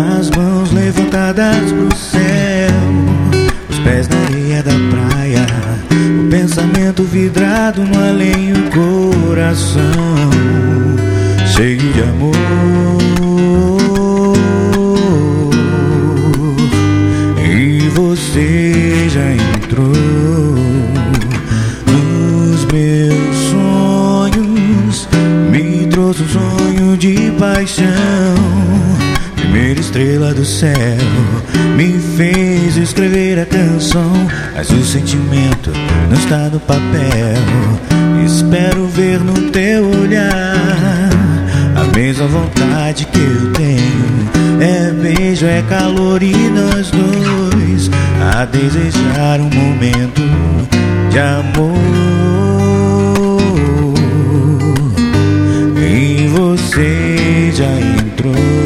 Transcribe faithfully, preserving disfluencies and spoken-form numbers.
as mãos levantadas pro céu, os pés na areia da praia, o pensamento vidrado no além, o coração cheio de amor. E você já entrou nos meus sonhos, me trouxe um sonho de paixão. Primeira estrela do céu me fez escrever a canção, mas o sentimento não está no papel. Espero ver no teu olhar a mesma vontade que eu tenho. É beijo, é calor e nós dois a desejar um momento de amor. E você já entrou